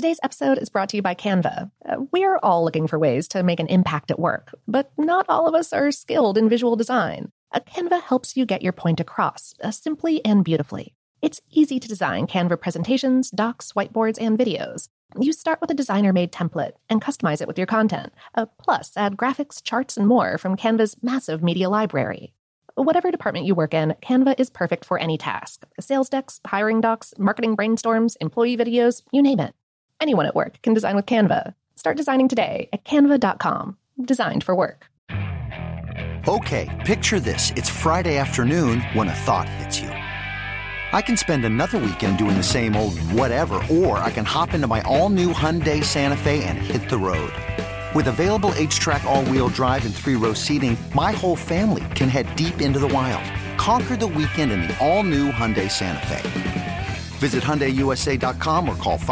Today's episode is brought to you by Canva. We're all looking for ways to make an impact at work, but not all of us are skilled in visual design. Canva helps you get your point across, simply and beautifully. It's easy to design Canva presentations, docs, whiteboards, and videos. You start with a designer-made template and customize it with your content. Plus, add graphics, charts, and more from Canva's massive media library. Whatever department you work in, Canva is perfect for any task. Sales decks, hiring docs, marketing brainstorms, employee videos, you name it. Anyone at work can design with Canva. Start designing today at canva.com. Designed for work. Okay, picture this. It's Friday afternoon when a thought hits you. I can spend another weekend doing the same old whatever, or I can hop into my all-new Hyundai Santa Fe and hit the road. With available H-Track all-wheel drive and 3-row seating, my whole family can head deep into the wild. Conquer the weekend in the all-new Hyundai Santa Fe. Visit HyundaiUSA.com or call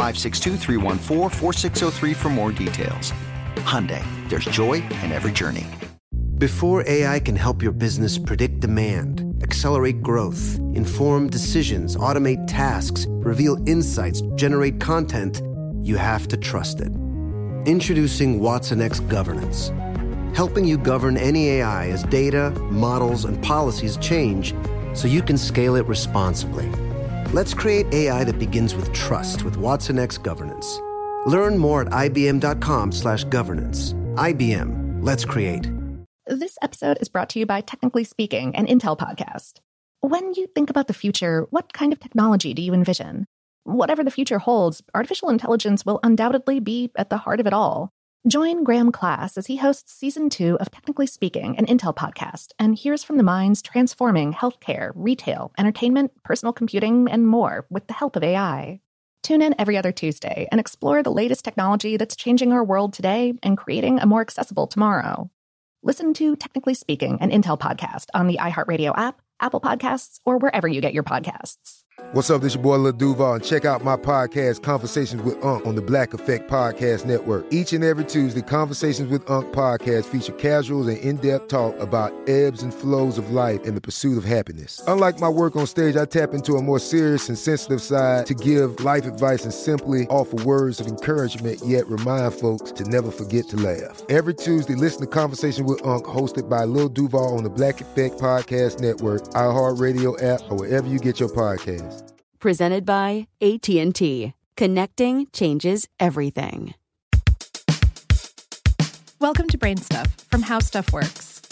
562-314-4603 for more details. Hyundai, there's joy in every journey. Before AI can help your business predict demand, accelerate growth, inform decisions, automate tasks, reveal insights, generate content, you have to trust it. Introducing watsonx Governance, helping you govern any AI as data, models, and policies change so you can scale it responsibly. Let's create AI that begins with trust with watsonx Governance. Learn more at ibm.com/governance. IBM, let's create. This episode is brought to you by Technically Speaking, an Intel podcast. When you think about the future, what kind of technology do you envision? Whatever the future holds, artificial intelligence will undoubtedly be at the heart of it all. Join Graham Class as he hosts Season 2 of Technically Speaking, an Intel podcast, and hears from the minds transforming healthcare, retail, entertainment, personal computing, and more with the help of AI. Tune in every other Tuesday and explore the latest technology that's changing our world today and creating a more accessible tomorrow. Listen to Technically Speaking, an Intel podcast on the iHeartRadio app, Apple Podcasts, or wherever you get your podcasts. What's up, this your boy Lil Duval, and check out my podcast, Conversations with Unc, on the Black Effect Podcast Network. Each and every Tuesday, Conversations with Unc podcast feature casual and in-depth talk about ebbs and flows of life and the pursuit of happiness. Unlike my work on stage, I tap into a more serious and sensitive side to give life advice and simply offer words of encouragement, yet remind folks to never forget to laugh. Every Tuesday, listen to Conversation with Unc, hosted by Lil Duval on the Black Effect Podcast Network, iHeartRadio app, or wherever you get your podcasts. Presented by AT&T. Connecting changes everything. Welcome to Brain Stuff from How Stuff Works.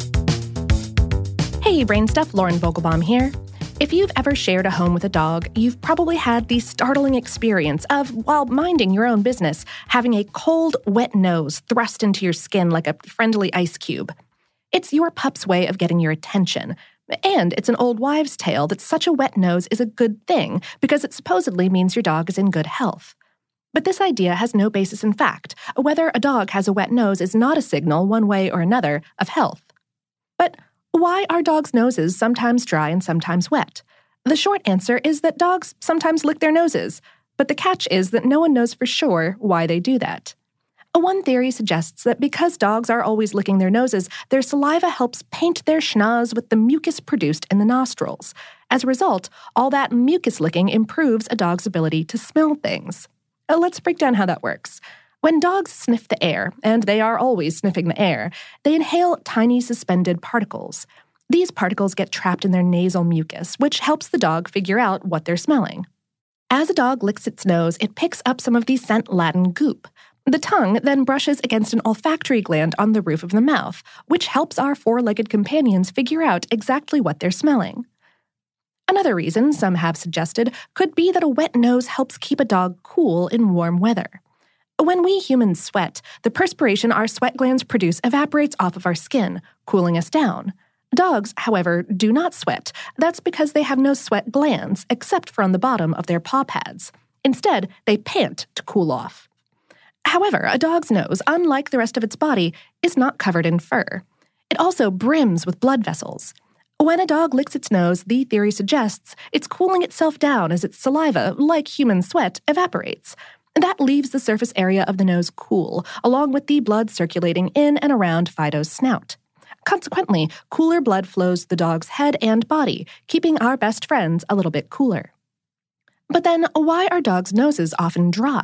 Hey, Brain Stuff, Lauren Vogelbaum here. If you've ever shared a home with a dog, you've probably had the startling experience of, while minding your own business, having a cold, wet nose thrust into your skin like a friendly ice cube. It's your pup's way of getting your attention. And it's an old wives' tale that such a wet nose is a good thing because it supposedly means your dog is in good health. But this idea has no basis in fact. Whether a dog has a wet nose is not a signal, one way or another, of health. But why are dogs' noses sometimes dry and sometimes wet? The short answer is that dogs sometimes lick their noses, but the catch is that no one knows for sure why they do that. One theory suggests that because dogs are always licking their noses, their saliva helps paint their schnoz with the mucus produced in the nostrils. As a result, all that mucus licking improves a dog's ability to smell things. Let's break down how that works. When dogs sniff the air, and they are always sniffing the air, they inhale tiny suspended particles. These particles get trapped in their nasal mucus, which helps the dog figure out what they're smelling. As a dog licks its nose, it picks up some of the scent-laden goop. The tongue then brushes against an olfactory gland on the roof of the mouth, which helps our four-legged companions figure out exactly what they're smelling. Another reason, some have suggested, could be that a wet nose helps keep a dog cool in warm weather. When we humans sweat, the perspiration our sweat glands produce evaporates off of our skin, cooling us down. Dogs, however, do not sweat. That's because they have no sweat glands, except for on the bottom of their paw pads. Instead, they pant to cool off. However, a dog's nose, unlike the rest of its body, is not covered in fur. It also brims with blood vessels. When a dog licks its nose, the theory suggests it's cooling itself down as its saliva, like human sweat, evaporates. That leaves the surface area of the nose cool, along with the blood circulating in and around Fido's snout. Consequently, cooler blood flows to the dog's head and body, keeping our best friends a little bit cooler. But then, why are dogs' noses often dry?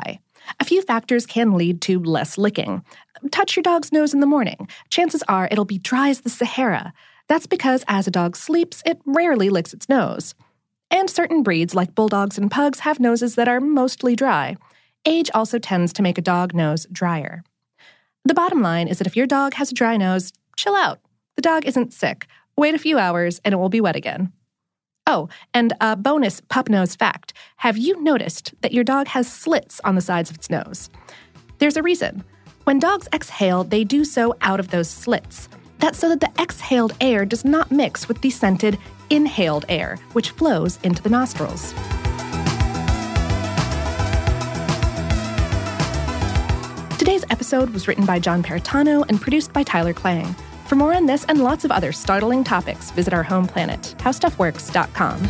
A few factors can lead to less licking. Touch your dog's nose in the morning. Chances are it'll be dry as the Sahara. That's because as a dog sleeps, it rarely licks its nose. And certain breeds, like bulldogs and pugs, have noses that are mostly dry. Age also tends to make a dog nose drier. The bottom line is that if your dog has a dry nose, chill out. The dog isn't sick. Wait a few hours and it will be wet again. Oh, and a bonus pup nose fact. Have you noticed that your dog has slits on the sides of its nose? There's a reason. When dogs exhale, they do so out of those slits. That's so that the exhaled air does not mix with the scented inhaled air, which flows into the nostrils. Today's episode was written by John Paritano and produced by Tyler Klang. For more on this and lots of other startling topics, visit our home planet, howstuffworks.com.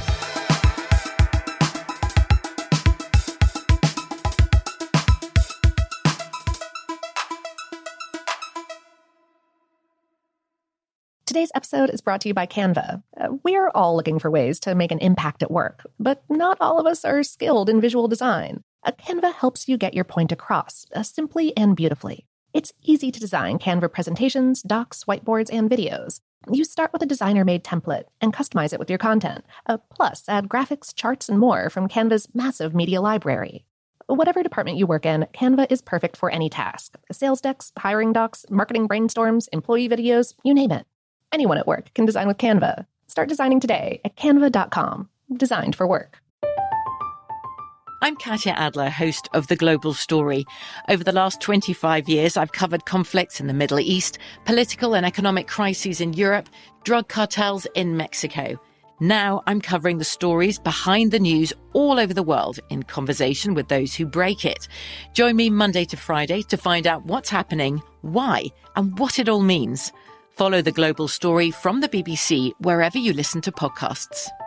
Today's episode is brought to you by Canva. We're all looking for ways to make an impact at work, but not all of us are skilled in visual design. Canva helps you get your point across, simply and beautifully. It's easy to design Canva presentations, docs, whiteboards, and videos. You start with a designer-made template and customize it with your content. Plus, add graphics, charts, and more from Canva's massive media library. Whatever department you work in, Canva is perfect for any task. Sales decks, hiring docs, marketing brainstorms, employee videos, you name it. Anyone at work can design with Canva. Start designing today at canva.com. Designed for work. I'm Katya Adler, host of The Global Story. Over the last 25 years, I've covered conflicts in the Middle East, political and economic crises in Europe, drug cartels in Mexico. Now I'm covering the stories behind the news all over the world in conversation with those who break it. Join me Monday to Friday to find out what's happening, why, and what it all means. Follow The Global Story from the BBC wherever you listen to podcasts.